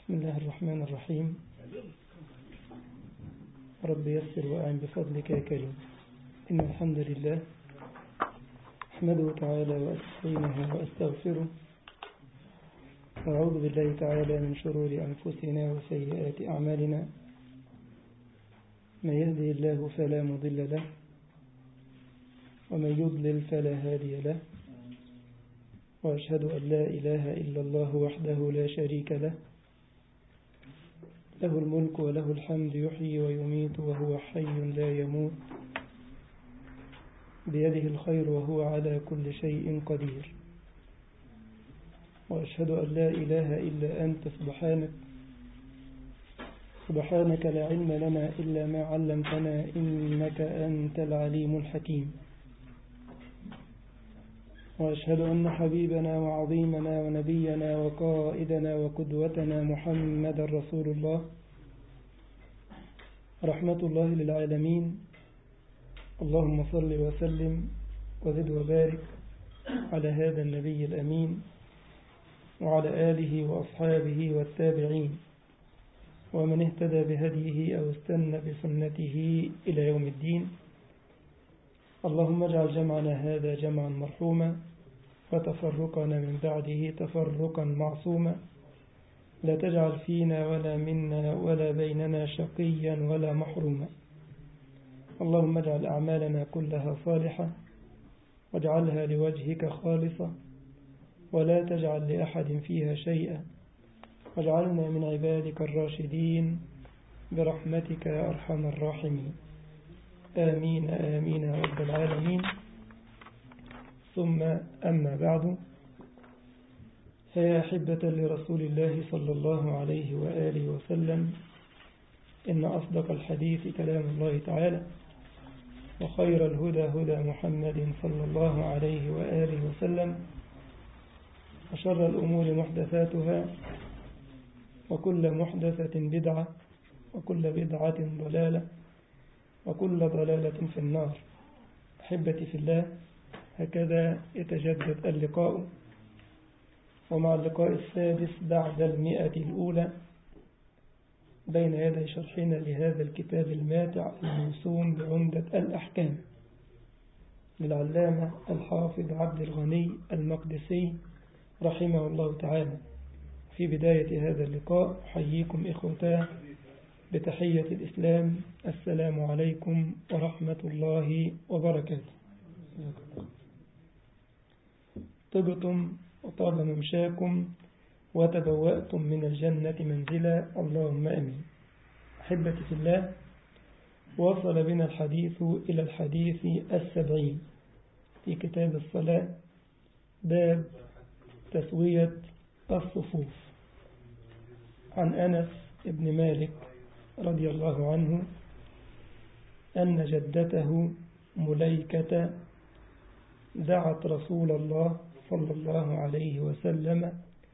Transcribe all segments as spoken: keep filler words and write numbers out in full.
بسم الله الرحمن الرحيم. رب يسر وأعن بفضلك يا كريم. إن الحمد لله أحمده تعالى وأستعينه وأستغفره، وأعوذ بالله تعالى من شرور أنفسنا وسيئات أعمالنا. من يهده الله فلا مضل له، ومن يضلل فلا هادي له، وأشهد أن لا إله إلا الله وحده لا شريك له، له الملك وله الحمد، يحيي ويميت وهو حي لا يموت، بيده الخير وهو على كل شيء قدير. وأشهد أن لا إله إلا أنت سبحانك سبحانك لا علم لنا إلا ما علمتنا، إنك أنت العليم الحكيم. وأشهد أن حبيبنا وعظيمنا ونبينا وقائدنا وقدوتنا محمد رسول الله، رحمة الله للعالمين. اللهم صل وسلم وزد وبارك على هذا النبي الأمين وعلى آله وأصحابه والتابعين ومن اهتدى بهديه أو استنى بسنته إلى يوم الدين. اللهم اجعل جمعنا هذا جمعا مرحوما، وتفرقنا من بعده تفرقا معصوما، لا تجعل فينا ولا منا ولا بيننا شقيا ولا محروما. اللهم اجعل أعمالنا كلها صالحة، واجعلها لوجهك خالصة، ولا تجعل لأحد فيها شيئا، واجعلنا من عبادك الراشدين برحمتك يا أرحم الراحمين. آمين آمين يا رب العالمين. ثم أما بعد، فيا أحبة لرسول الله صلى الله عليه وآله وسلم، إن أصدق الحديث كلام الله تعالى، وخير الهدى هدى محمد صلى الله عليه وآله وسلم، وشر الأمور محدثاتها، وكل محدثة بدعة، وكل بدعة ضلالة، وكل ضلالة في النار. أحبتي في الله، هكذا يتجدد اللقاء، ومع اللقاء السادس بعد المئة الأولى بين يدي شرحنا لهذا الكتاب الماتع الموسوم بعمدة الأحكام للعلامة الحافظ عبد الغني المقدسي رحمه الله تعالى. في بداية هذا اللقاء أحييكم إخوتاه بتحية الإسلام، السلام عليكم ورحمة الله وبركاته. طبتم وطاب ممشاكم وتبوأتم من الجنة منزلا، اللهم أمين. أحبتي في الله، وصل بنا الحديث إلى الحديث السبعين في كتاب الصلاة، باب تسوية الصفوف. عن أنس بن مالك رضي الله عنه أن جدته مليكة دعت رسول الله صلى الله عليه وسلم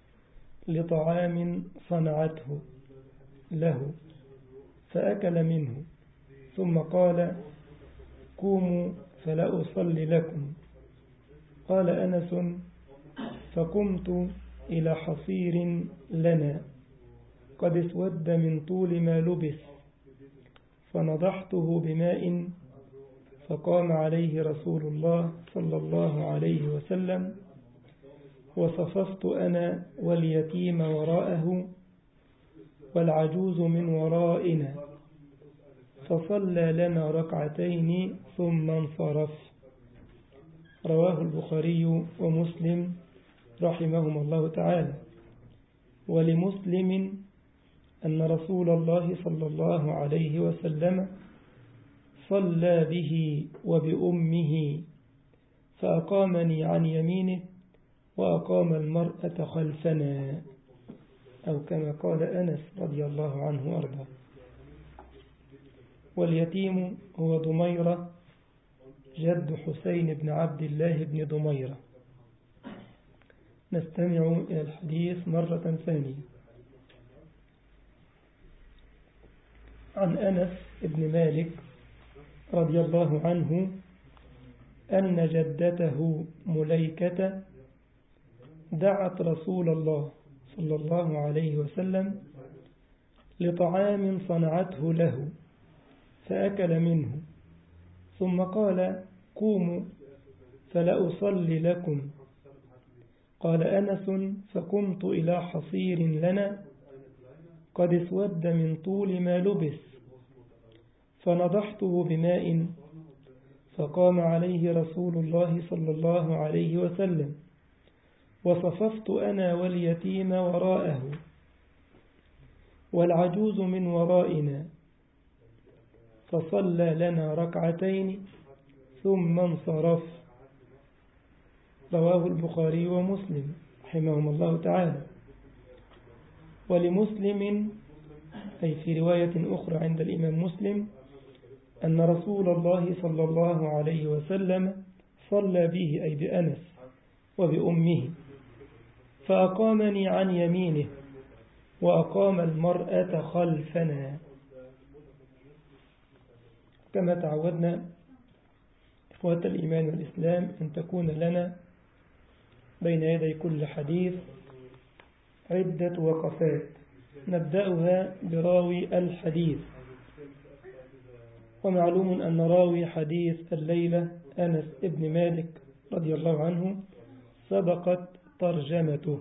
لطعام صنعته له، فأكل منه، ثم قال: قوموا فلا أصلي لكم. قال أنس: فقمت إلى حصير لنا قد اسود من طول ما لبس، فنضحته بماء، فقام عليه رسول الله صلى الله عليه وسلم، وصففت أنا واليتيم وراءه والعجوز من ورائنا، فصلى لنا ركعتين ثم انصرف. رواه البخاري ومسلم رحمهما الله تعالى. ولمسلم أن رسول الله صلى الله عليه وسلم صلى به وبأمه، فأقامني عن يمينه وأقام المرأة خلفنا، أو كما قال أنس رضي الله عنه وأرضاه. واليتيم هو ضميرة جد حسين بن عبد الله بن ضميرة. نستمع إلى الحديث مرة ثانية. عن أنس بن مالك رضي الله عنه أن جدته مليكة دعت رسول الله صلى الله عليه وسلم لطعام صنعته له فأكل منه، ثم قال: قوموا فلأصلي لكم. قال أنس: فقمت إلى حصير لنا قد اسود من طول ما لبس، فنضحته بماء، فقام عليه رسول الله صلى الله عليه وسلم، وصففت أنا واليتيم وراءه والعجوز من ورائنا، فصلى لنا ركعتين ثم انصرف. رواه البخاري ومسلم رحمهم الله تعالى. ولمسلم أي في رواية أخرى عند الإمام مسلم أن رسول الله صلى الله عليه وسلم صلى به أي بأنس وبأمه، فأقامني عن يمينه وأقام المرأة خلفنا. كما تعودنا إخوة الإيمان والإسلام أن تكون لنا بين يدي كل حديث عدة وقفات نبدأها براوي الحديث. ومعلوم أن راوي حديث الليلة أنس ابن مالك رضي الله عنه سبقت ترجمته،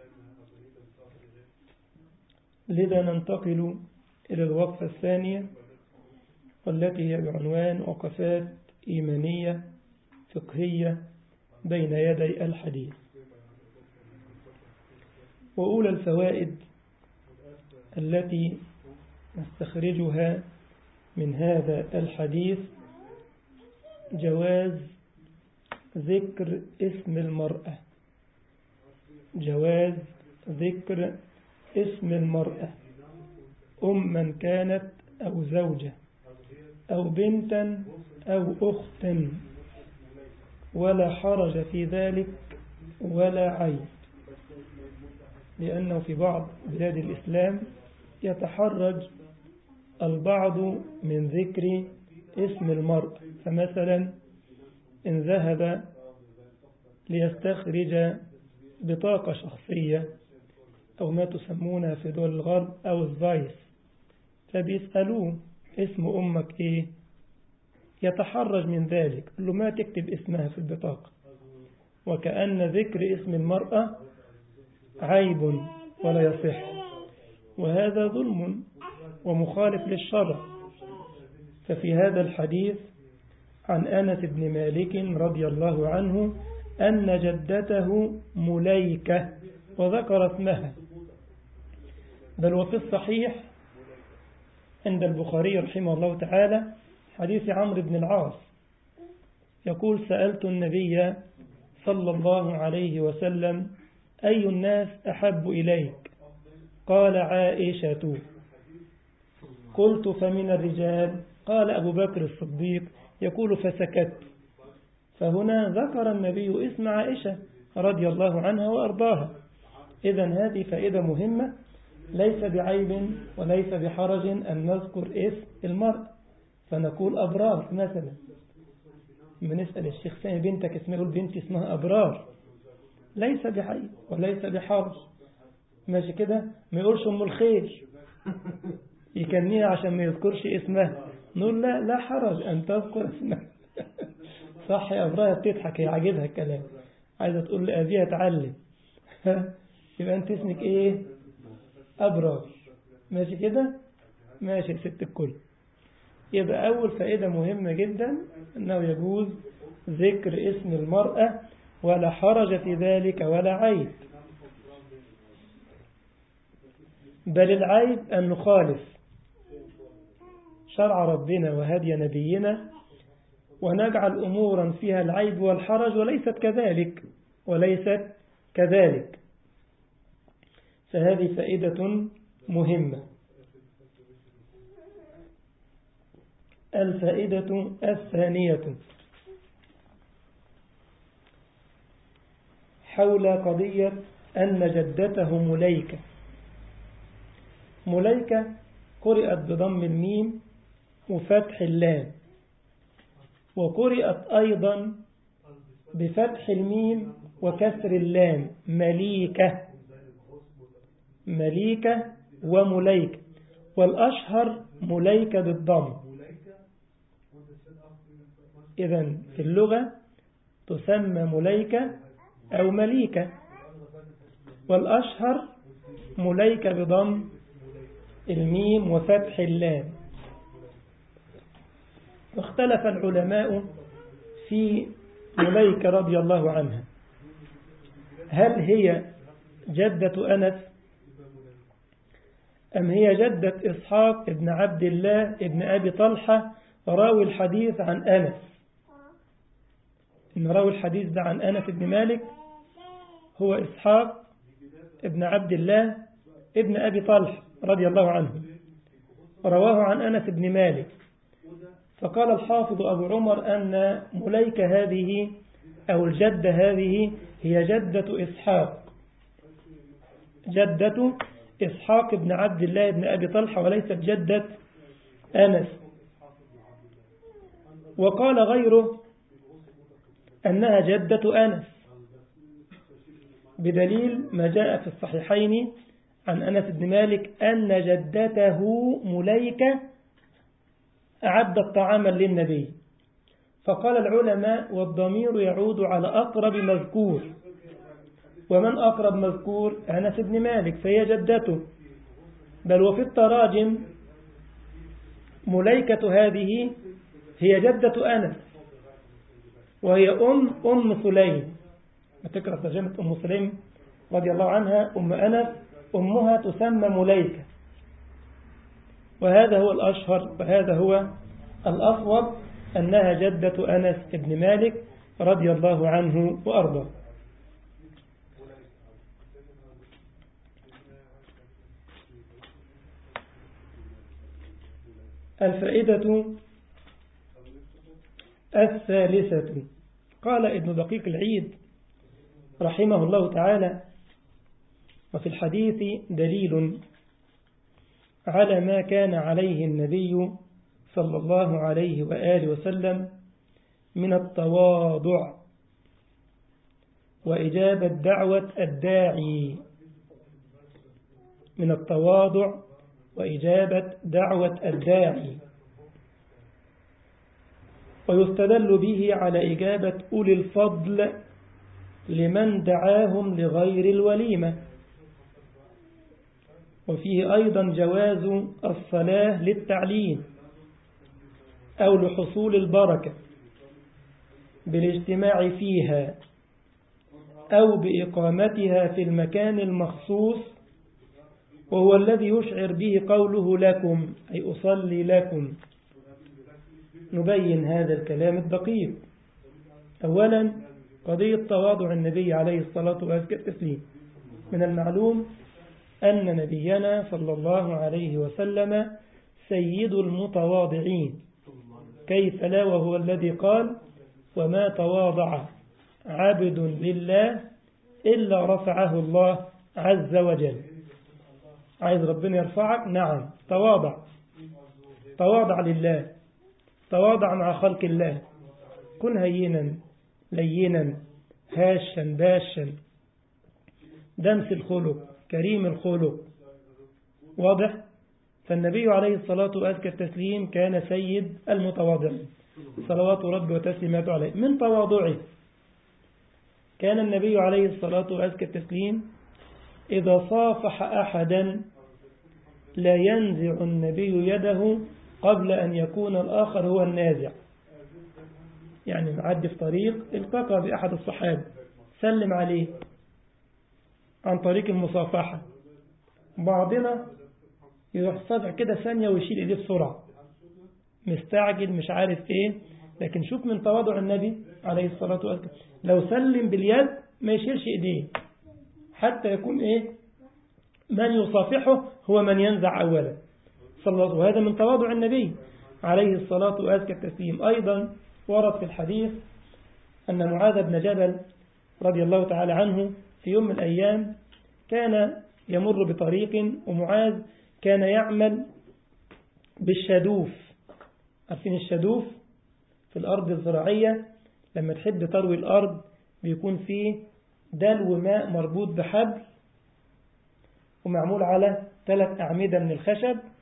لذا ننتقل إلى الوقفة الثانية والتي هي بعنوان وقفات إيمانية فقهية بين يدي الحديث. وأولى الفوائد التي نستخرجها من هذا الحديث جواز ذكر اسم المرأة، جواز ذكر اسم المرأة أما كانت أو زوجة أو بنتا أو أختا، ولا حرج في ذلك ولا عيب، لأنه في بعض بلاد الإسلام يتحرج البعض من ذكر اسم المرأة. فمثلا إن ذهب ليستخرج بطاقة شخصية أو ما تسمونها في دول الغرب أو الفايس، فبيسألوه اسم أمك إيه؟ يتحرج من ذلك، قال له ما تكتب اسمها في البطاقة، وكأن ذكر اسم المرأة عيب ولا يصح، وهذا ظلم ومخالف للشرع. ففي هذا الحديث عن أنس بن مالك رضي الله عنه أن جدته مليكة، وذكر اسمها، بل وفي الصحيح عند البخاري رحمه الله تعالى حديث عمرو بن العاص يقول: سألت النبي صلى الله عليه وسلم: أي الناس أحب إليك؟ قال: عائشة. قلت: فمن الرجال؟ قال: أبو بكر الصديق. يقول: فسكت. فهنا ذكر النبي اسم عائشة رضي الله عنها وأرضاها. إذن هذه فائدة مهمة، ليس بعيب وليس بحرج أن نذكر اسم المرء، فنقول أبرار مثلا. بنسأل الشيخ سامي بنتك اسمها، يقول بنتي اسمها أبرار، ليس بعيب وليس بحرج، ماشي كده. ما يقولش أم الخير يكنيها عشان ما يذكرش اسمها، نقول لا لا حرج أن تذكر اسمها. صح يا أبرار، بتضحك، هي عاجبها الكلام، عايزة تقول لأبيها تعلم. يبقى أنت اسمك إيه؟ أبرار، ماشي كده، ماشي ست الكل. يبقى أول فائدة مهمة جدا أنه يجوز ذكر اسم المرأة ولا حرج في ذلك ولا عيب، بل العيب أن نخالف شرع ربنا وهدي نبينا ونجعل أمورا فيها العيب والحرج وليست كذلك وليست كذلك. فهذه فائدة مهمة. الفائدة الثانية حول قضية أن جدته مليكة. مليكة قرأت بضم الميم وفتح اللام، وقرأت أيضا بفتح الميم وكسر اللام، مليكة، مليكة ومليكة. والأشهر مليكة بالضم. إذن في اللغة تسمى مليكة أو مليكة، والأشهر مليكة بضم الميم وفتح اللام. واختلف العلماء في مليكة رضي الله عنها، هل هي جدة أنس أم هي جدة إسحاق ابن عبد الله ابن أبي طلحة راوي الحديث عن أنس؟ إن راوي الحديث ده عن أنس بن مالك هو إسحاق ابن عبد الله ابن أبي طلحة رضي الله عنه، رواه عن أنس بن مالك. فقال الحافظ أبو عمر أن مليكة هذه أو الجدة هذه هي جدة إسحاق، جدة إسحاق بن عبد الله بن أبي طلحة وليست جدة أنس. وقال غيره أنها جدة أنس بدليل ما جاء في الصحيحين عن أنس بن مالك أن جدته مليكة أعدت طعاما للنبي. فقال العلماء والضمير يعود على أقرب مذكور، ومن أقرب مذكور أنس بن مالك فهي جدته. بل وفي التراجم مليكة هذه هي جدة أنس وهي أم أم سليم. تقرأ ترجمة أم سليم رضي الله عنها أم أنس أمها تسمى مليكة، وهذا هو الأشهر وهذا هو الأصوب أنها جدة أنس بن مالك رضي الله عنه وأرضاه. الفائدة الثالثة، قال ابن دقيق العيد رحمه الله تعالى: وفي الحديث دليل على ما كان عليه النبي صلى الله عليه وآله وسلم من التواضع وإجابة دعوة الداعي، من التواضع وإجابة دعوة الداعي، ويستدل به على إجابة أولي الفضل لمن دعاهم لغير الوليمة. وفيه أيضا جواز الصلاة للتعليم أو لحصول البركة بالاجتماع فيها أو بإقامتها في المكان المخصوص، وهو الذي يشعر به قوله لكم، أي أصلي لكم. نبين هذا الكلام الدقيق. أولا قضية تواضع النبي عليه الصلاة والتسليم. من المعلوم أن نبينا صلى الله عليه وسلم سيد المتواضعين، كيف لا وهو الذي قال: وما تواضع عبد لله إلا رفعه الله عز وجل. عايز ربنا يرفعك؟ نعم، تواضع، تواضع لله، تواضع مع خلق الله، كن هينا لينا هاشا باشا دمس الخلق كريم الخلق. واضح؟ فالنبي عليه الصلاة والتسليم كان سيد المتواضعين صلوات ربي وتسليماته عليه. من تواضعه كان النبي عليه الصلاة والتسليم إذا صافح أحدا لا ينزع النبي يده قبل أن يكون الآخر هو النازع. يعني معدي في طريق التقى بأحد الصحابة سلم عليه عن طريق المصافحة، بعضنا يروح صافح كده ثانية ويشيل إيديه بسرعة، مستعجل مش عارف إيه. لكن شوف من تواضع النبي عليه الصلاة والسلام، لو سلم باليد ما يشيلش إيديه حتى يكون إيه من يصافحه هو من ينزع أولا صلى الله عليه وسلم. وهذا من تواضع النبي عليه الصلاة والتسليم. أيضا ورد في الحديث أن معاذ بن جبل رضي الله تعالى عنه في يوم من الأيام كان يمر بطريق، ومعاذ كان يعمل بالشدوف. عارفين الشدوف في الأرض الزراعية لما تحب تروي الأرض بيكون فيه دلو ماء مربوط بحبل ومعمول على ثلاث أعمدة من الخشب،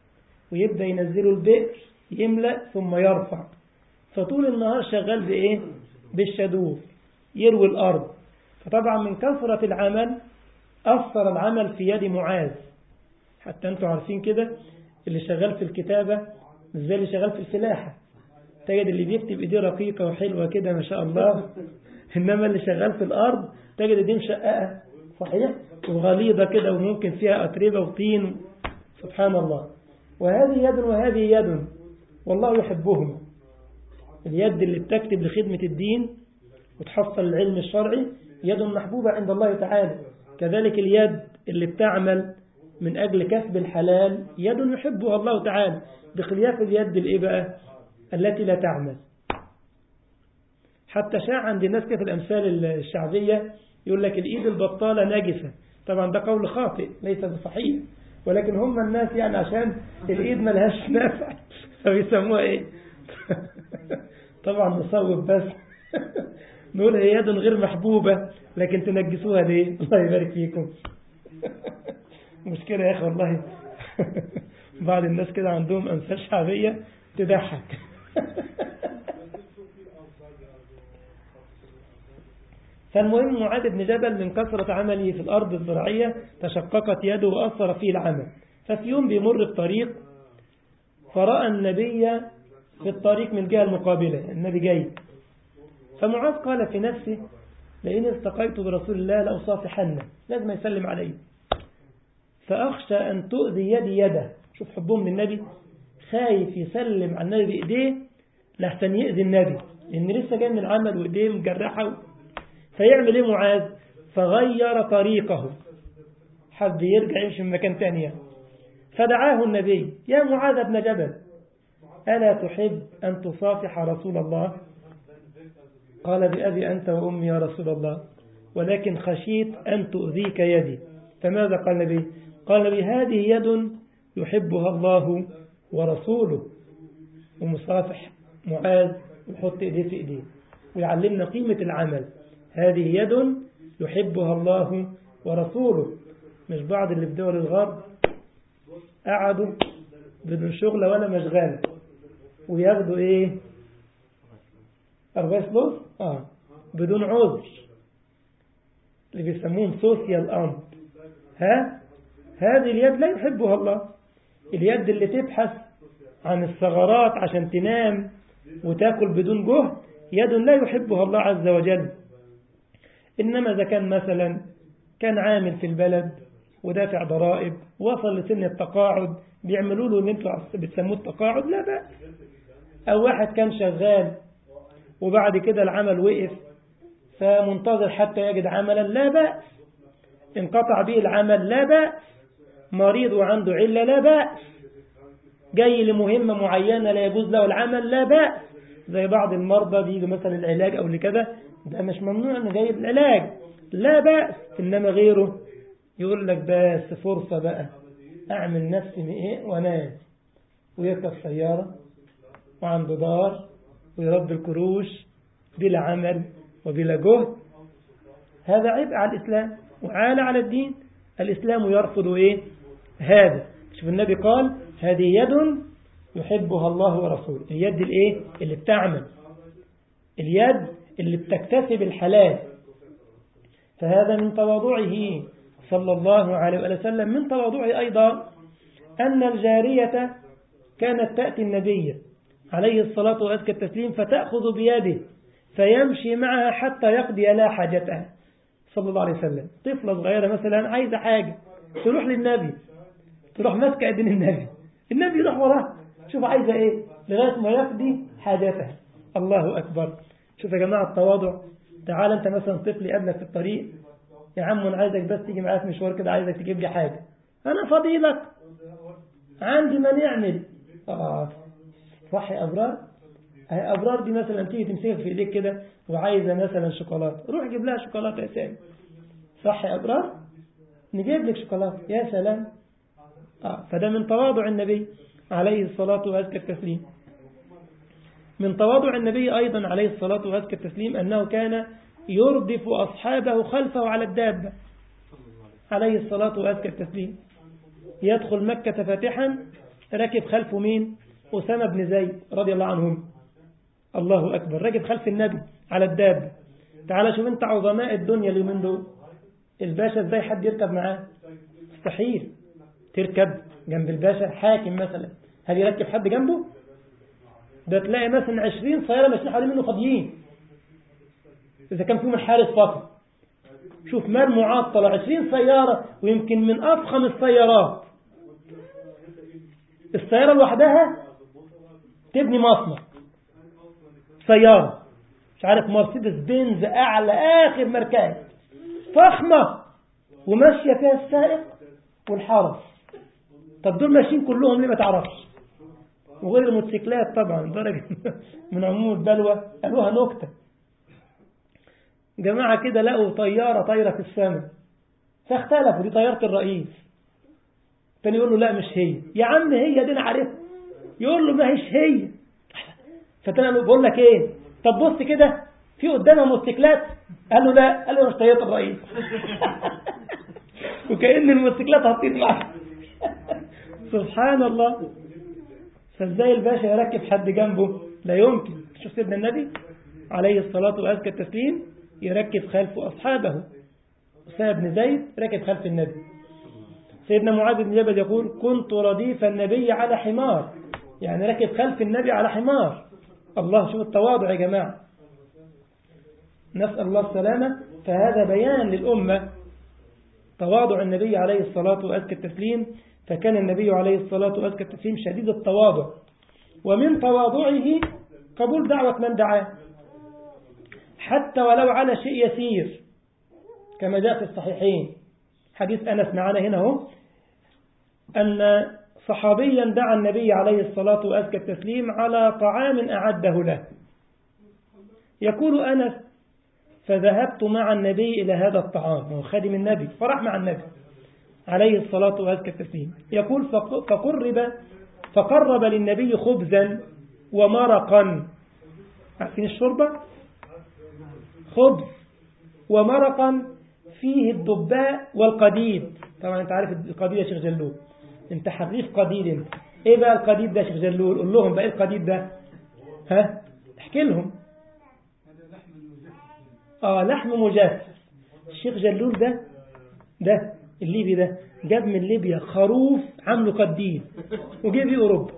ويبدأ ينزله البئر يملأ ثم يرفع، فطول النهار شغال بإيه؟ بالشدوف يروي الأرض. فطبعا من كثرة العمل أثر العمل في يد معاذ، حتى أنتم عارفين كده اللي شغال في الكتابة مش زي اللي شغال في الفلاحة، تجد اللي بيكتب إيديه رقيقة وحلوة كده ما شاء الله، إنما اللي شغال في الأرض تجد إيديه مشققة صحيح وغليظة كده وممكن فيها أتربة وطين، سبحان الله. وهذه يد وهذه يد والله يحبهم. اليد اللي بتكتب لخدمة الدين وتحصل العلم الشرعي يد محبوبة عند الله تعالى، كذلك اليد اللي بتعمل من أجل كسب الحلال يد يحبها الله تعالى، بخلاف اليد الإيه بقى التي لا تعمل. حتى شاع عند الناس كيف الأمثال الشعبية يقول لك الإيد البطالة نجسة، طبعا ده قول خاطئ ليس بصحيح، ولكن هم الناس يعني عشان الإيد ملهاش نافع فبيسموها إيه طبعا نصوب بس نقول هي يد غير محبوبة لكن تنجسوها ليه؟ الله يبارك فيكم مشكلة يا أخي والله بعض الناس كده عندهم أمثال شعبية تضحك فالمهم معاذ بن جبل من كثرة عمله في الأرض الزراعية تشققت يده وأثر فيه العمل. ففي يوم بيمر بطريق فرأى النبي في الطريق من الجهة المقابلة، النبي جاي، فمعاذ قال في نفسه لئن التقيت برسول الله لأصافحنه، لازم يسلم عليه، فأخشى أن تؤذي يدي يده. شوف حبهم للنبي، خايف يسلم على النبي بإيديه لحسن يؤذي النبي لأن لسه جاي من العمل وإيديه مجرحة. فيعمل إيه معاذ؟ فغير طريقه، حب يرجع يمشي من مكان تاني. فدعاه النبي يا معاذ بن جبل ألا تحب أن تصافح رسول الله؟ قال بأبي أنت وأمي يا رسول الله، ولكن خشيت أن تؤذيك يدي. فماذا قال النبي؟ قال بهذه يد يحبها الله ورسوله. ومصافح معاذ ويحط إيديه في إيديه ويعلمنا قيمة العمل. هذه يد يحبها الله ورسوله. مش بعض اللي في دول الغرب قعدوا بدون شغل ولا مشغال وياخدوا ايه أربعة فلوس آه بدون عذر، اللي بيسموهم سوسيال أمر. ها هذه اليد لا يحبها الله. اليد اللي تبحث عن الثغرات عشان تنام وتاكل بدون جهد يد لا يحبها الله عز وجل. إنما إذا كان مثلا كان عامل في البلد ودافع ضرائب وصل لسن التقاعد بيعملوا له اللي انتوا بتسموه التقاعد لا بأس. أو واحد كان شغال وبعد كده العمل وقف فمنتظر حتى يجد عملا لا بأس. انقطع به العمل لا بأس. مريض وعنده علة لا بأس. جاي لمهمة معينة لا يجوز له العمل لا بأس. زي بعض المرضى بيجوا مثلا العلاج أو لكذا، ده مش ممنوع أنه جاي العلاج لا بأس. إنما غيره يقول لك بس فرصة بقى أعمل نفسي من إيه وأنام، ويركب سيارة وعنده دار ويرد الكروش بلا عمل وبلا جهد. هذا عبء على الإسلام وعالى على الدين. الإسلام يرفض إيه هذا. شوف النبي قال هذه يد يحبها الله ورسوله. اليد الإيه اللي بتعمل، اليد اللي بتكتسب الحلال. فهذا من تواضعه صلى الله عليه وسلم. من تواضعه أيضا أن الجارية كانت تأتي النبي عليه الصلاة وأزكى التسليم فتأخذ بيده فيمشي معها حتى يقضي لها حاجتها صلى الله عليه وسلم. طفلة صغيرة مثلا عايزة حاجة تروح للنبي، تروح ماسكة ايدين النبي، النبي يروح وراها شوف عايزة ايه لغاية ما يقضي حاجتها. الله أكبر. شوف يا جماعة التواضع. تعال انت مثلا طفل يقابلك في الطريق، يا عم انا عايزك بس تيجي معايا في مشوار كده، عايزك تجيب لي حاجة، انا فضيلك عندي من يعمل. اه صح يا أبرار. هي أبرار دي مثلا تيجي تمسكك في إيديك كده وعايزة مثلا شوكولاتة، روح جيب لها شوكولاتة يا سامي. صح يا أبرار، نجيب لك شوكولاتة يا سلام. آه فده من تواضع النبي عليه الصلاة وأزكى التسليم. من تواضع النبي أيضا عليه الصلاة وأزكى التسليم أنه كان يردف أصحابه خلفه على الدابة عليه الصلاة وأزكى التسليم. يدخل مكة فاتحا راكب خلفه مين؟ أسامة بن زيد رضي الله عنهم. الله أكبر، راكب خلف النبي على الدابة. تعال شوف انت عظماء الدنيا اليومين دول، الباشا ازاي حد يركب معاه؟ مستحيل تركب جنب الباشا. حاكم مثلا هل يركب حد جنبه؟ ده تلاقي مثلا عشرين سيارة ماشيين حوالين منه فاضيين إذا كان فيهم الحارس فقط. شوف مال معطلة عشرين سيارة، ويمكن من أفخم السيارات. السيارة لوحدها تبني مصنع. سيارة مش عارف مرسيدس بنز أعلى آخر ماركات فخمة، وماشية فيها السائق والحارس. طب دول ماشيين كلهم ليه ما تعرفش؟ وغير الموتوسيكلات طبعا درجة من عموم البلوى. قالوها نكتة، جماعة كده لقوا طيارة طايرة في السماء فاختلفوا دي طيارة الرئيس. تاني يقول له لا مش هي. يا عم هي دي انا عارفها. يقول له ما هيش هي. فتاني بقول لك ايه، طب بص كده في قدامها موتوسيكلات. قال له لا. قال له مش طيارة الرئيس. وكأن الموتوسيكلات هتطير معاه. سبحان الله. فازاي الباشا يركب حد جنبه؟ لا يمكن. شوف سيدنا النبي عليه الصلاة وأزكى التسليم يركب خلف أصحابه. أسامة بن زيد ركب خلف النبي. سيدنا معاذ بن جبل يقول كنت رديف النبي على حمار، يعني ركب خلف النبي على حمار. الله، شوف التواضع يا جماعة، نسأل الله السلامة. فهذا بيان للأمة تواضع النبي عليه الصلاة وأزكى التسليم. فكان النبي عليه الصلاة وأزكى التسليم شديد التواضع، ومن تواضعه قبول دعوة من دعاه حتى ولو على شيء يسير، كما جاء في الصحيحين حديث أنس معنا هنا هو، أن صحابيا دعا النبي عليه الصلاة وأزكى التسليم على طعام أعده له. يقول أنس فذهبت مع النبي إلى هذا الطعام، وهو خادم النبي، فرح مع النبي عليه الصلاة وأزكى التسليم. يقول فقرب فقرب للنبي خبزا ومرقا. عارفين الشوربة؟ خبز ومرقا فيه الدباء والقديد. طبعا انت عارف القديد يا شيخ جلول، انت حريف قديد. انت ايه بقى القديد ده يا شيخ جلول؟ قول لهم بقى ايه القديد ده. ها احكي لهم. اه لحم مجفف. الشيخ جلول ده ده الليبي ده جاب من ليبيا خروف عامله قديد وجيب بيه اوروبا.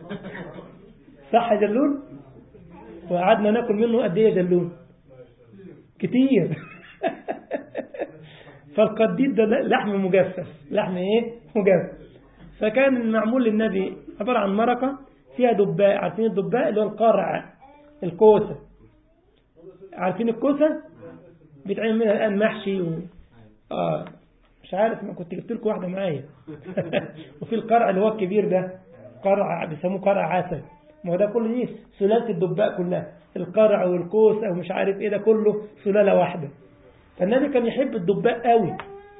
صح يا جلول؟ وقعدنا ناكل منه قد ايه يا جلول؟ كتير. فالقديد ده لحم مجفف، لحم ايه مجفف. فكان معمول للنبي عبارة عن مرقة فيها دباء. عارفين الدباء اللي هو القرع، الكوسة. عارفين الكوسة بيتعمل منها الآن محشي و... آه مش عارف، ما كنت جبت لكم واحدة معايا. وفي القرع اللي هو الكبير ده قرع بيسموه قرع عسل. ما هو ده كله دي سلالة الدباء كلها، القرع والكوسة ومش عارف ايه، ده كله سلالة واحدة. فالنبي كان يحب الدباء قوي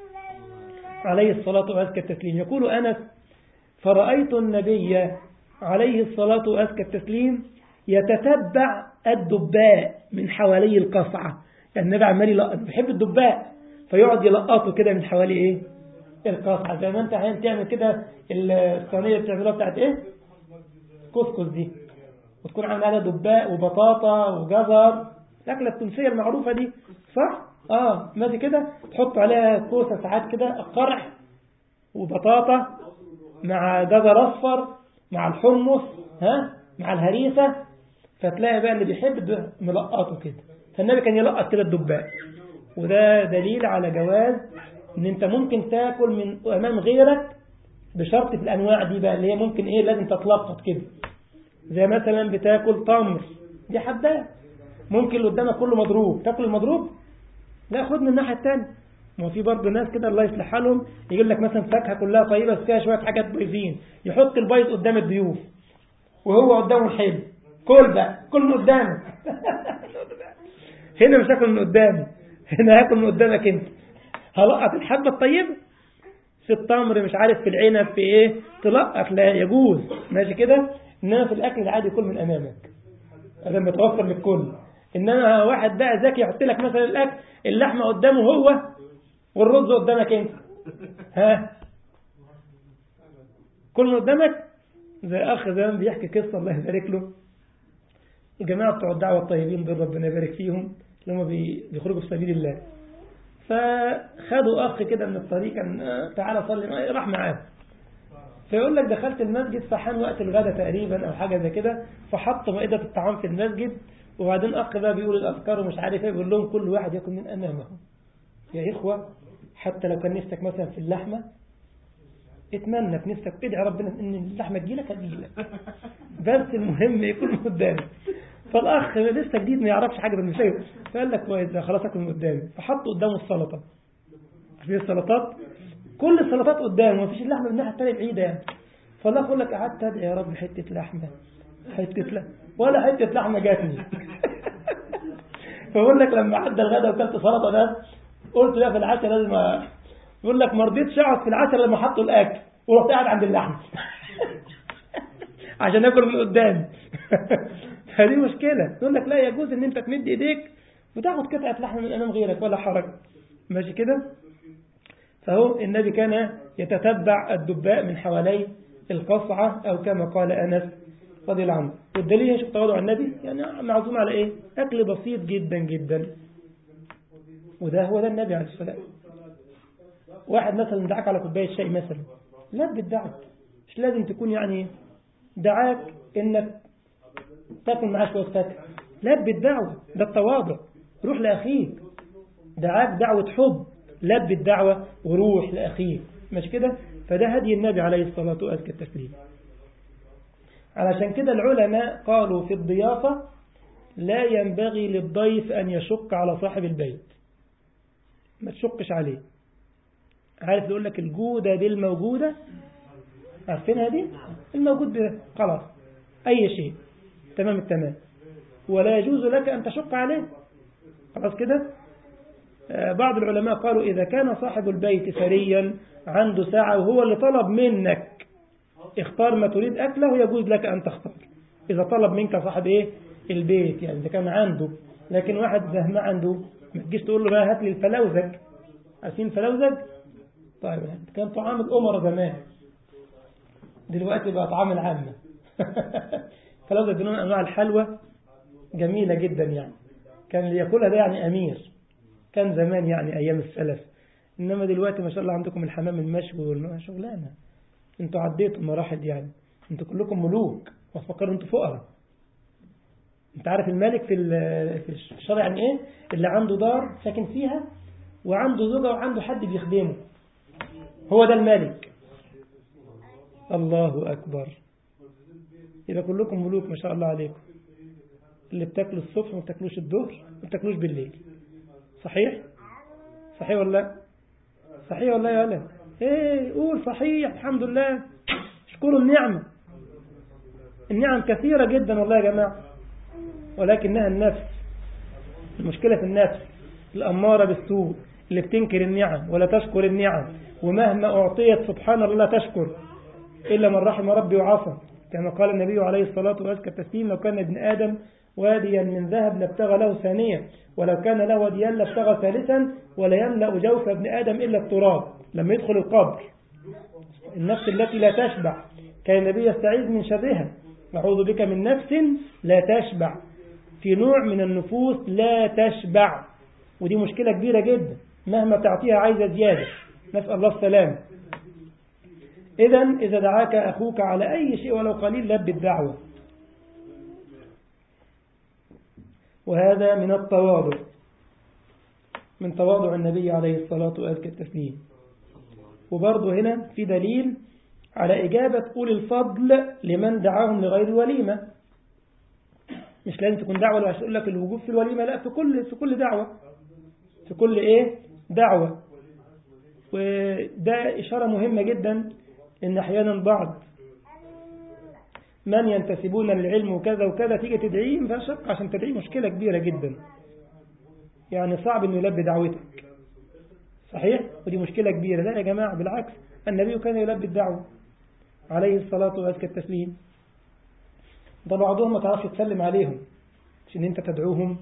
عليه الصلاة وأزكى التسليم. يقول أنس فرأيت النبي عليه الصلاة وأزكى التسليم يتتبع الدباء من حوالي القصعة. يعني النبي عمال يلقط، بيحب الدباء فيقعد يلقطه كده من حوالي ايه القصعة. زي ما انت عين تعمل كده الصينية بتعملها بتاعت ايه كسكس دي، وتكون عامل عليها دباء وبطاطا وجزر، الأكلة التونسية المعروفة دي صح؟ اه ماشي كده، تحط عليها كوسة ساعات كده قرع وبطاطا مع جزر أصفر مع الحمص ها مع الهريسة. فتلاقي بقى اللي بيحب ملقطه كده. فالنبي كان يلقط كده الدباء. وده دليل على جواز ان انت ممكن تاكل من امام غيرك بشرط في الانواع دي بقى اللي هي ممكن ايه لازم تتلقط كده. زي مثلا بتاكل تمر دي حبات، ممكن اللي قدامك كله مضروب، تاكل المضروب لا خد من الناحيه الثانيه. ما في برضه ناس كده الله يصلح حالهم يجيب لك مثلا فاكهه كلها طيبه بس فيها شويه حاجات بايظين، يحط البيض قدام الضيوف وهو قدامه الحلو. كل بقى كل من قدامك. هنا مش هاكل من قدامي، هنا هاكل من قدامك انت. هلقط الحبه الطيبه في التمر مش عارف في العنب في ايه تلقط، لا يجوز ماشي كده. انما في الاكل العادي كل من امامك هذا متوفر للكل. انما واحد بقى ذكي يحط لك مثلا الاكل اللحمه قدامه هو والرز قدامك انت، ها كل من قدامك زي أخ زمان بيحكي قصة الله يبارك له، الجماعة بتوع الدعوة الطيبين دول ربنا يبارك فيهم اللي هم بيخرجوا في سبيل الله، فخدوا أخ كده من الطريق كان تعالى صلي، راح معاه، فيقول لك دخلت المسجد فحان وقت الغداء تقريبا أو حاجة زي كده، فحط مائدة الطعام في المسجد، وبعدين أخ بقى بيقول الأذكار ومش عارف ايه، بيقول لهم كل واحد يأكل من أمامه. يا إخوة حتى لو كان نفسك مثلا في اللحمة اتمنى في نفسك ادعي ربنا ان اللحمة تجيلك هتجيلك، بس المهم يكون قدامك. فالأخ لسه جديد ما يعرفش حاجة بالمشاكل، فقال لك كويس خلاص أكل من قدامي، فحط قدامه السلطة، في السلطات كل السلطات قدامه ومفيش اللحمة من الناحية التانية بعيدة يعني. فالله يقول لك قعدت ادعي يا رب حتة لحمة حتة لحمة ولا حتة لحمة جاتني. فقول لك لما عدى الغداء وكلت سلطة ده قلت لا في العشاء لازم أ... يقول لك ما رضيتش اقعد في العشاء لما حطوا الاكل ورحت قاعد عند اللحم عشان اكل من قدام. هذه مشكلة. يقول لك لا يجوز ان انت تمد ايديك وتاخد قطعة لحم من امام غيرك ولا حرج، ماشي كده. فهو النبي كان يتتبع الدباء من حوالي القصعة او كما قال انس رضي الله عنه. والدليل شوف تواضع النبي يعني معزوم على ايه؟ اكل بسيط جدا جدا، وده هو ده النبي عليه الصلاة والسلام. واحد مثلا دعاك على كوباية شاي مثلا، لا بتدعك، مش لازم تكون يعني دعاك انك تاكل معاه شوية فاكهة، لا بالدعوة، ده التواضع. روح لأخيك، دعاك دعوة حب، لب الدعوة وروح لأخيك، مش كده. فده هدي النبي عليه الصلاة وأزكى التسليم. علشان كده العلماء قالوا في الضيافة لا ينبغي للضيف أن يشق على صاحب البيت، ما تشقش عليه. عارف يقول لك الجودة بالموجودة، عارفين هذه الموجود خلاص أي شيء تمام التمام، ولا يجوز لك أن تشق عليه، خلاص كده. بعض العلماء قالوا إذا كان صاحب البيت ثريا عنده ساعة وهو اللي طلب منك اختار ما تريد أكله، يجوز لك أن تختار إذا طلب منك صاحب إيه البيت، يعني إذا كان عنده. لكن واحد ده ما عنده ما تجيش تقول له بقى هات لي الفلوزج، عارفين الفلوزج؟ طيب كان طعام الأمر زمان، دلوقتي بقى طعام العامة. فلوزج دي نوع من أنواع الحلوى جميلة جدا يعني، كان اللي يأكلها ده يعني أمير، كان زمان يعني أيام السلف. إنما دلوقتي ما شاء الله عندكم الحمام المشوي والشغلانة، انتوا عديتوا مراحل يعني، انتوا كلكم ملوك وفكروا انتوا فقراء. انت عارف الملك في في الشرع يعني ايه؟ اللي عنده دار ساكن فيها وعنده زوجة وعنده حد بيخدمه، هو ده الملك. الله أكبر. يبقى كلكم ملوك ما شاء الله عليكم، اللي بتاكلوا الصبح وما بتاكلوش الظهر وما بتاكلوش بالليل. صحيح؟ صحيح ولا لا؟ صحيح ولا يا ولد؟ ايه قول صحيح الحمد لله، اشكروا النعمة. النعم كثيرة جدا والله يا جماعة، ولكنها النفس، المشكلة في النفس الأمارة بالسوء اللي بتنكر النعم ولا تشكر النعم، ومهما أعطيت سبحان الله لا تشكر إلا من رحم ربي وعصى، كما قال النبي عليه الصلاة والسلام لو كان ابن آدم واديا من ذهب لابتغى له ثانية، ولو كان له وديان لابتغى ثالثا، ولا يملأ جوف ابن آدم إلا التراب. لما يدخل القبر النفس التي لا تشبع كان النبي يستعيذ من شرها، أعوذ بك من نفس لا تشبع. في نوع من النفوس لا تشبع، ودي مشكلة كبيرة جدا، مهما تعطيها عايزة زيادة، نسأل الله السلام. إذن إذا دعاك أخوك على أي شيء ولو قليل لب الدعوة، وهذا من التواضع، من تواضع النبي عليه الصلاة والتسليم. وبرضه هنا في دليل على إجابة أولي الفضل لمن دعاهم لغير الوليمة. مش لازم تكون دعوة لو يقول لك الوجوب في الوليمة، لا، في كل في كل دعوة، في كل إيه دعوة. وده إشارة مهمة جدا إن أحيانا بعض من ينتسبون للعلم وكذا وكذا تيجي تدعيهم فشق عشان تدعيه مشكلة كبيرة جدا، يعني صعب إنه يلبي دعوتك، صحيح؟ ودي مشكلة كبيرة. لا يا جماعة، بالعكس، النبي كان يلبي الدعوة عليه الصلاة وأزكى التسليم. ده بعضهم ما تعرفش تسلم عليهم عشان انت تدعوهم،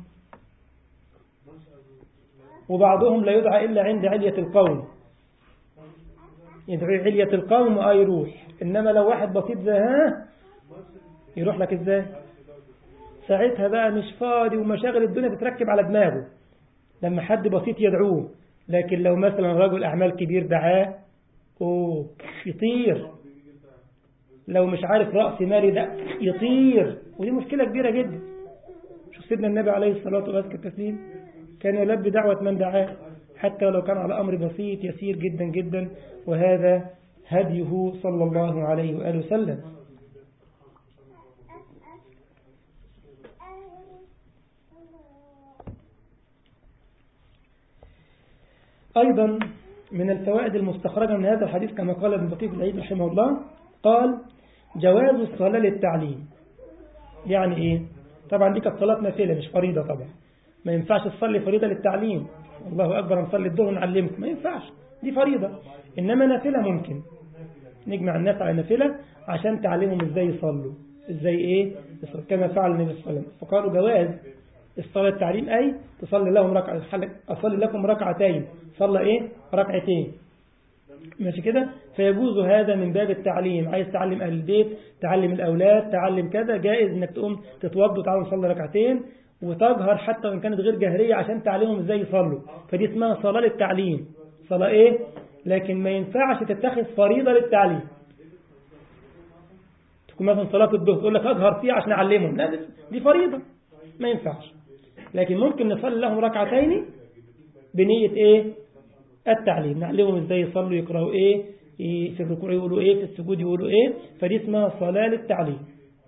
وبعضهم لا يدعى إلا عند علية القول، يدعو علية القوم وآه يروح. إنما لو واحد بسيط زي ها يروح لك إزاي؟ ساعتها بقى مش فاضي ومشاغل الدنيا بتركب على دماغه لما حد بسيط يدعوه. لكن لو مثلا رجل أعمال كبير دعاه أوه يطير. لو مش عارف رأس مالي ده يطير، ودي مشكلة كبيرة جدا. شوف سيدنا النبي عليه الصلاة والسلام كان يلبي دعوة من دعاه حتى لو كان على أمر بسيط يسير جدا جدا، وهذا هديه صلى الله عليه وآله وسلم. أيضا من الفوائد المستخرجة من هذا الحديث كما قال ابن دقيق العيد رحمه الله، قال جواز الصلاة للتعليم. يعني إيه؟ طبعا دي كانت صلاة نافلة مش فريضة. طبعا ما ينفعش تصلي فريضة للتعليم، الله أكبر نصلي الظهر نعلمكم، ما ينفعش، دي فريضة. إنما نافلة ممكن نجمع الناس على نافلة عشان تعلمهم إزاي يصلوا، إزاي إيه يصلوا كما فعل النبي صلى الله عليه وسلم. فقالوا جواز الصلاة التعليم أي تصلي لهم ركعة، أصلي لكم ركعتين، صلى إيه ركعتين، ماشي كده. فيجوز هذا من باب التعليم، عايز تعلم أهل البيت، تعلم الأولاد، تعلم كذا، جائز إنك تقوم تتوضى وتعالوا نصلي ركعتين وتجهر حتى وإن كانت غير جهرية عشان تعلمهم إزاي يصلوا. فدي اسمها صلاة للتعليم، صلاة إيه. لكن ما ينفعش تتخذ فريضة للتعليم، تكون مثلا صلاة الظهر تقول لك أجهر فيها عشان أعلمهم، لا دي فريضة ما ينفعش. لكن ممكن نصلي لهم ركعتين بنية إيه التعليم، نعلمهم إزاي يصلوا، يقرأوا إيه في الركوع يقولوا إيه، في السجود يقولوا إيه. فدي اسمها صلاة للتعليم.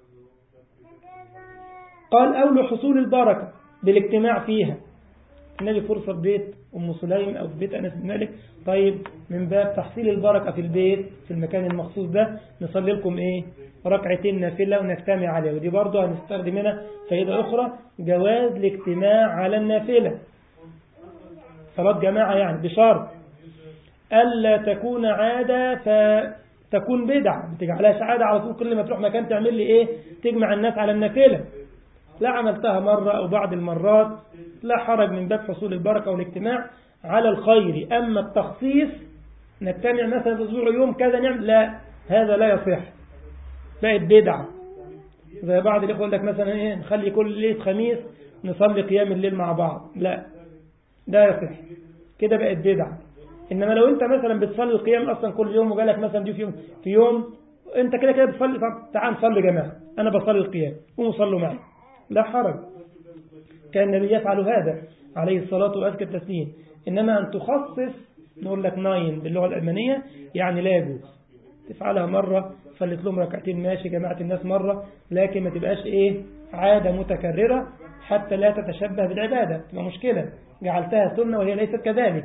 قال أو لحصول البركة بالاجتماع فيها. النبي فرصة في بيت أم سليم أو في بيت أنس بن مالك، طيب من باب تحصيل البركة في البيت في المكان المخصوص ده نصلي لكم إيه ركعتين نافلة ونجتمع عليها. ودي برضه هنستخدم هنا فائدة أخرى، جواز الاجتماع على النافلة، صلاة جماعة يعني بشرط ألا تكون عادة فتكون بدعة، ما تجعلهاش عادة على طول كل ما تروح مكان تعمل لي إيه تجمع الناس على النافلة. لا عملتها مرة أو بعض المرات لا حرج، من باب حصول البركة والاجتماع على الخير. أما التخصيص نجتمع مثلا في أسبوع يوم كذا نعمل، لا هذا لا يصح، بقت بدعة. زي بعض اللي يقول لك مثلا إيه نخلي كل ليلة خميس نصلي قيام الليل مع بعض، لا ده يصح كده بقت بدعة. إنما لو أنت مثلا بتصلي القيام أصلا كل يوم وجالك مثلا دي في يوم في يوم أنت كده كده بتصلي، تعال نصلي جماعة، أنا بصلي القيام قوموا صلوا معي، لا حرج. كان النبي يفعل هذا عليه الصلاة وأزكى التسليم. إنما أن تخصص نقول لك ناين باللغة الألمانية يعني لا يجوز، تفعلها مرة صليت لهم ركعتين ماشي، جماعة الناس مرة، لكن ما تبقاش إيه عادة متكررة حتى لا تتشبه بالعبادة، تبقى مشكلة جعلتها سنة وهي ليست كذلك.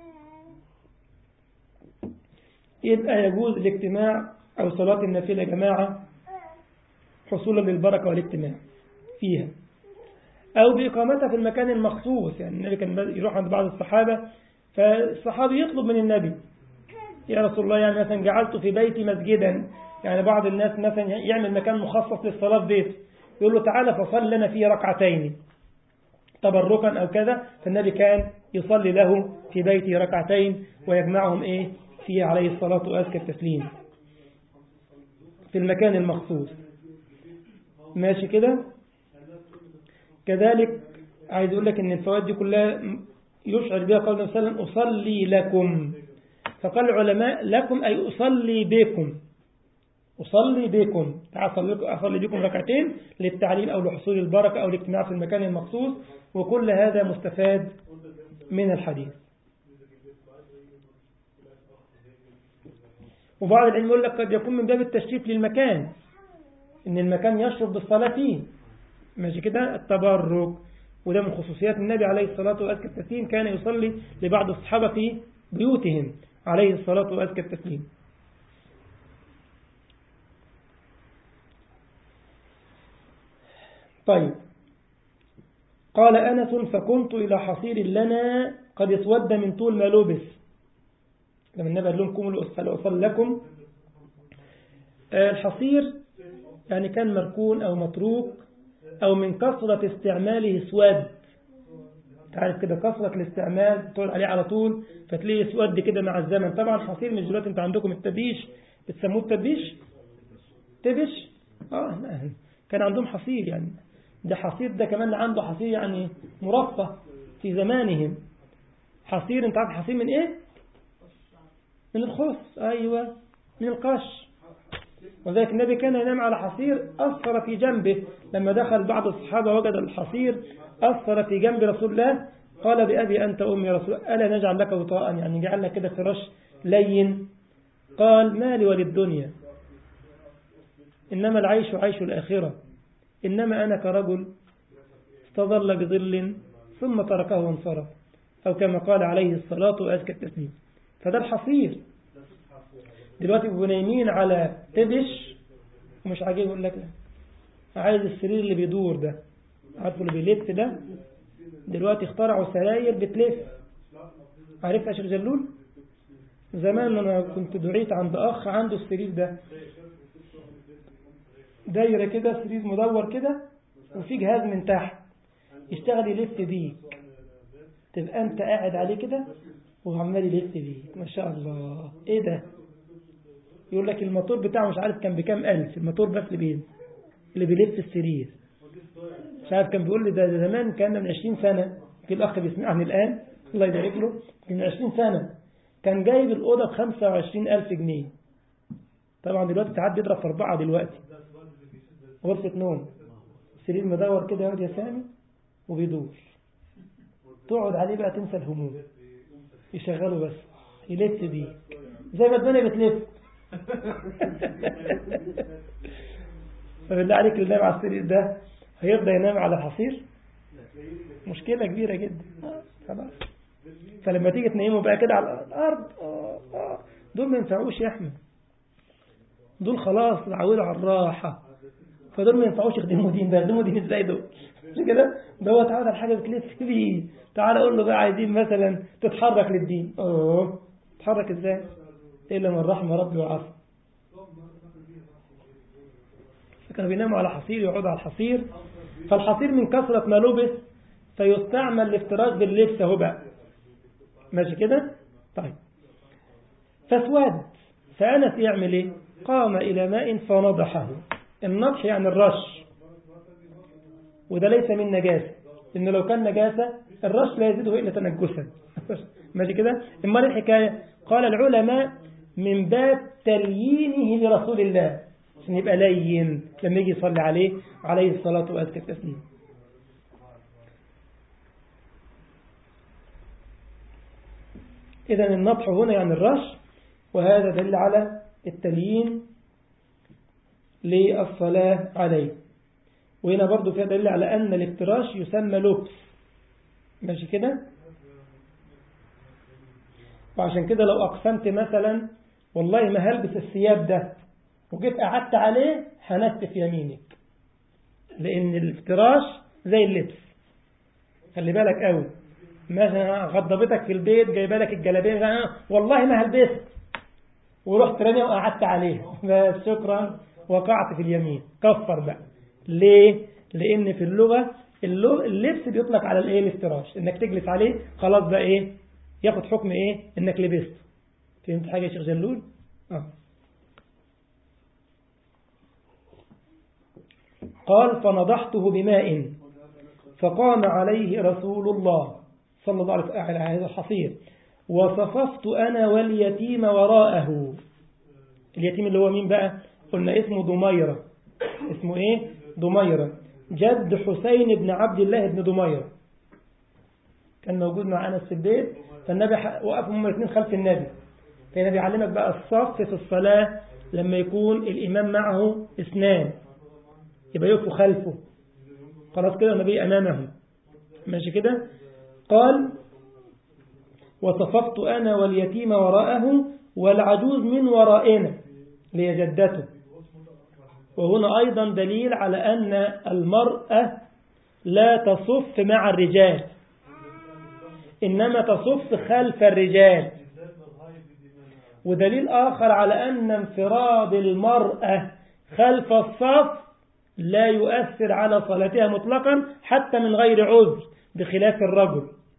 يبقى يجوز الاجتماع أو صلاة النافلة جماعة حصولا للبركة والاجتماع فيها، أو بإقامتها في المكان المخصوص. يعني النبي كان يروح عند بعض الصحابة فالصحابي يطلب من النبي يا رسول الله يعني مثلا جعلت في بيتي مسجدا، يعني بعض الناس مثلا يعمل مكان مخصص للصلاة في بيته، يقول له تعالى فصل لنا فيه ركعتين تبركا أو كذا، فالنبي كان يصلي له في بيته ركعتين ويجمعهم إيه فيه عليه الصلاة وأزكى التسليم في المكان المخصوص، ماشي كده. كذلك عايز أقول لك أن الفوائد دي كلها يشعر بها قول النبي صلى الله عليه وسلم أصلي لكم. فقال العلماء لكم أي أصلي بكم، أصلي بكم، تعال أصلي بكم ركعتين للتعليم أو لحصول البركة أو الاجتماع في المكان المخصوص. وكل هذا مستفاد من الحديث. وبعض العلم يقول لك قد يكون من باب التشريف للمكان، إن المكان يشرف بالصلاة فيه، ماشي كده التبرك. وده من خصوصيات النبي عليه الصلاة وأزكى التسليم، كان يصلي لبعض الصحابة في بيوتهم عليه الصلاة وأزكى التسليم. طيب قال أنس فكنت إلى حصير لنا قد اسود من طول ما لبس، لما النبي قال لهم قوموا لأصلي لكم. الحصير يعني كان مركون أو متروك أو من كثرة استعماله اسود، تعرف كده كثرة الاستعمال تقول عليه على طول فتلاقيه يسود كده مع الزمن. طبعا حصير مش دلوقتي انت عندكم التبيش بتسموه التبيش تبش اه كان عندهم حصير يعني ده حصير ده كمان اللي عنده حصير يعني مرفه في زمانهم. حصير انت عارف حصير من ايه؟ من الخص. ايوه من القش. وذلك النبي كان ينام على حصير أثر في جنبه. لما دخل بعض الصحابة وجد الحصير أثر في جنب رسول الله قال بأبي أنت أمي يا رسول الله ألا نجعل لك وطاء يعني نجعل لك كده فراش لين. قال ما لي وللدنيا إنما العيش عيش الآخرة إنما أنا كرجل استظل بظل ثم تركه وانصرف أو كما قال عليه الصلاة وأزكى التسليم. فده الحصير. دلوقتي بنايمين على تبش ومش عاجبه يقول لك لا عايز السرير اللي بيدور ده عارفه اللي بيلف ده. دلوقتي اخترعوا سراير بتلف. عارف يا شيخ جلول زمان انا كنت دعيت عند اخ عنده السرير ده دايره كده سرير مدور كده وفي جهاز من تحت يشتغل يلف بيك تبقى انت قاعد عليه كده وعمال يلف بيك ما شاء الله. ايه ده؟ يقول لك الموتور بتاعه مش عارف كان بكام ألف الموتور بس اللي بين اللي بيلف السرير مش عارف. كان بيقول لي ده زمان كان من عشرين سنة في الأخ بيسمعني الآن الله يبارك له من عشرين سنة كان جايب الأوضة بخمسة وعشرين ألف جنيه. طبعا دلوقتي تعاد بيضرب في أربعة دلوقتي غرفة نوم سرير مدور كده يقعد يا سامي وبيدور تقعد عليه بقى تنسى الهموم يشغله بس يلف بيك زي ما الدنيا بتلف. فبالله عليك اللي نام على السرير ده هيرضى ينام على الحصير؟ مشكلة كبيرة جدا. خلاص فلما تيجي تنيمه بقى كده على الأرض دول ما ينفعوش يا أحمد. دول خلاص عودوا على الراحة فدول ما ينفعوش يخدموا دين. ده يخدموا دين ازاي دول؟ مش كده؟ ده هو تعود على حاجة بتلف بيه. تعال أقول له بقى عايزين مثلا تتحرك للدين. أوه تتحرك ازاي؟ إلا من رحمة ربي وعافى. كانوا بيناموا على حصير يقعدوا على الحصير. فالحصير من كثرة ما لبس فيستعمل لافتراش باللبس اهو بقى ماشي كده. طيب فاسود فأنس يعمل ايه؟ قام إلى ماء فنضحه. النضح يعني الرش وده ليس من نجاسة إنه لو كان نجاسة الرش لا يزيده إلا تنجسا ماشي كده. اما الحكاية قال العلماء من باب تليينه لرسول الله عشان يبقى لين لما يجي يصلي عليه عليه الصلاة وأزكى التسليم. إذن النضح هنا يعني الرش وهذا دل على التليين للصلاة عليه. وهنا برضو فيها دليل على أن الافتراش يسمى لبس ماشي كده. وعشان كده لو أقسمت مثلا والله ما هلبس الثياب ده وجيت قعدت عليه حنست في يمينك لأن الافتراش زي اللبس. خلي بالك قوي مثلا غضبتك في البيت جايبه لك الجلابيه والله ما هلبسها ورحت رانية وقعدت عليه بس شكرا وقعت في اليمين كفر بقى. ليه؟ لأن في اللغة اللبس بيطلق على الايه الافتراش انك تجلس عليه خلاص بقى ايه ياخد حكم ايه انك لبست. فهمت حاجة يا شيخ جلول؟ آه. قال فنضحته بماء فقام عليه رسول الله صلى الله عليه وسلم على هذا الحصير وصففت أنا واليتيم وراءه. اليتيم اللي هو مين بقى؟ قلنا اسمه ضميرة. اسمه ايه؟ ضميرة جد حسين بن عبد الله بن ضميرة كان موجود معنا في البيت. فالنبي وقفهم هم الاثنين خلف النبي. فالنبي يعلمك بقى الصف في الصلاة لما يكون الإمام معه اثنان يبقى يقفوا خلفه خلاص كده النبي أمامهم ماشي كده. قال وصففت أنا واليتيم وراءه والعجوز من ورائنا لي جدته. وهنا أيضا دليل على أن المرأة لا تصف مع الرجال إنما تصف خلف الرجال. ودليل آخر على أن انفراد المرأة خلف الصف لا يؤثر على صلاتها مطلقا حتى من غير عذر بخلاف الرجل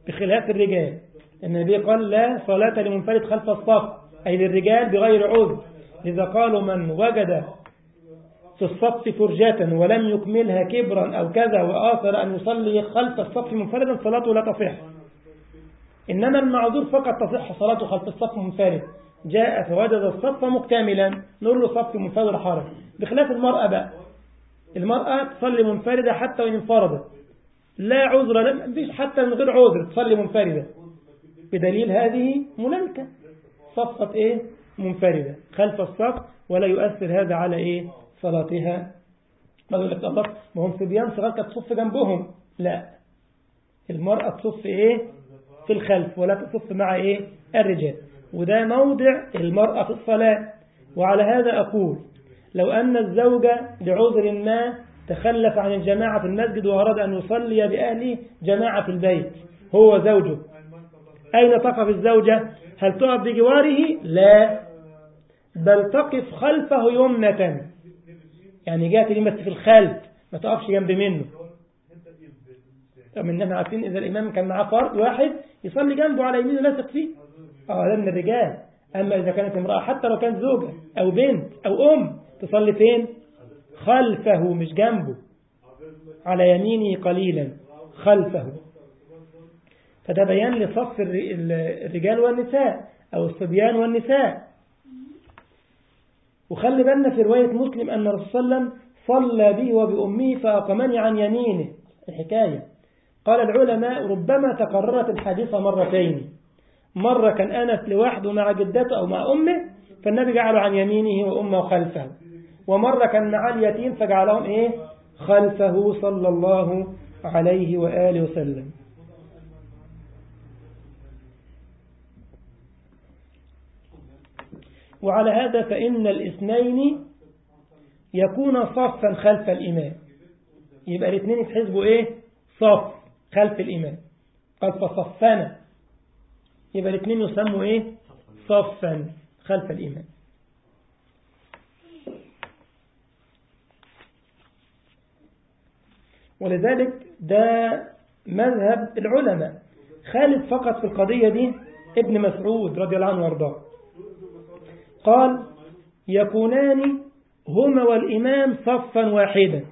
بخلاف الرجال. النبي قال لا صلاة لمنفرد خلف الصف، أي للرجال بغير عذر، لذا قالوا من وجد في الصف فرجة ولم يكملها كبرا أو كذا وآثر أن يصلي خلف الصف منفردا صلاته لا تصح. إنما المعذور فقط تصح صلاته خلف الصف منفرد، جاء فوجد الصف مكتملا نقول له صف منفرد حرج. بخلاف المرأة بقى، المرأة تصلي منفردة حتى وإن انفردت لا عذر، لا مفيش حتى من غير عذر تصلي منفردة، بدليل هذه ملائكة صفت إيه منفردة خلف الصف ولا يؤثر هذا على إيه صلاتها. ما يقول لك الله ما هم صبيان صغار كانت تصف جنبهم، لا، المرأة تصف إيه في الخلف ولا تصف مع إيه الرجال، وده موضع المرأة في الصلاة. وعلى هذا أقول لو أن الزوج لعذر ما تخلف عن الجماعة في المسجد وأراد أن يصلي بأهله جماعة في البيت هو زوجه، أين تقف الزوجة؟ هل تقف بجواره؟ لا، بل تقف خلفه يمنة، يعني جاءت لي بس في الخلف ما تقفش جنب منه. طب إننا عارفين إذا الإمام كان معاه فرد واحد يصلي جنبه على يمينه لا تكفيه، آه ده من الرجال. أما إذا كانت امرأة حتى لو كانت زوجة أو بنت أو أم تصلي فين؟ خلفه مش جنبه، على يمينه قليلا خلفه. فده بيان لصف الرجال والنساء أو الصبيان والنساء. وخلي بالنا في رواية مسلم أن الرسول صلى الله عليه وسلم صلى بي وبأمه فأقامني عن يمينه. الحكاية قال العلماء ربما تكررت الحديثة مرتين، مرة كان أنس لوحده مع جدته أو مع أمه فالنبي جعله عن يمينه وأمه خلفه، ومرة كان مع اليتيم فجعلهم إيه خلفه صلى الله عليه وآله وسلم. وعلى هذا فإن الاثنين يكون صفا خلف الإمام، يبقى الاثنين يتحسبوا إيه صف خلف الإمام، قال فصفنا، يبقى الاثنين يسموا إيه صفا خلف الإمام. ولذلك ده مذهب العلماء. خالف فقط في القضية دي ابن مسعود رضي الله عنه وارضاه، قال يكونان هما والإمام صفا واحدا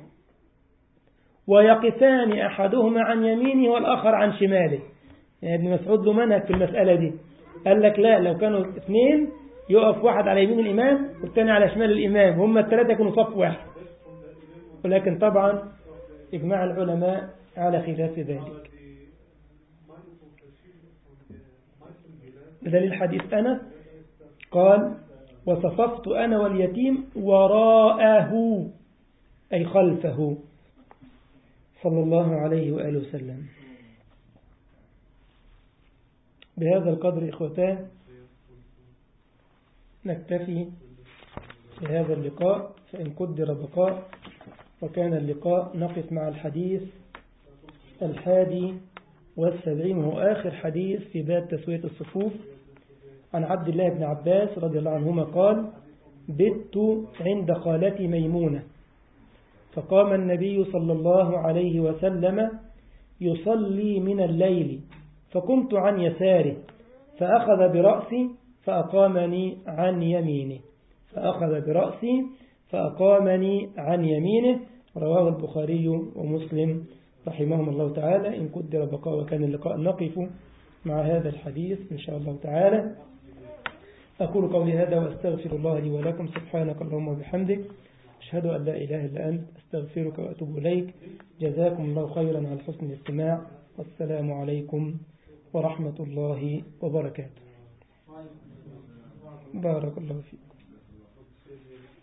ويقفان أحدهما عن يمينه والآخر عن شماله. يعني ابن مسعود له منهج في المسألة دي، قال لك لا، لو كانوا اثنين يقف واحد على يمين الإمام والثاني على شمال الإمام، هم الثلاثة يكونوا صف واحد. ولكن طبعا إجماع العلماء على خلاف ذلك، بدليل حديث أنس قال وصففت أنا واليتيم وراءه أي خلفه صلى الله عليه وآله وسلم. بهذا القدر إخوتان نكتفي بهذا اللقاء، فإن قدر بقاء وكان اللقاء نقف مع الحديث الحادي والسبعين وهو آخر حديث في باب تسوية الصفوف. عن عبد الله بن عباس رضي الله عنهما قال بت عند خالتي ميمونة فقام النبي صلى الله عليه وسلم يصلي من الليل فقمت عن يساره فأخذ برأسي فأقامني عن يمينه فأخذ برأسي فأقامني عن يمينه. رواه البخاري ومسلم رحمهم الله تعالى. إن قدر بقاء وكان اللقاء نقف مع هذا الحديث إن شاء الله تعالى. أقول قولي هذا وأستغفر الله لي ولكم. سبحانك اللهم وبحمدك أشهد أن لا إله إلا أنت أستغفرك وأتوب إليك. جزاكم الله خيرا على حسن الاستماع، والسلام عليكم ورحمة الله وبركاته. بارك الله فيكم.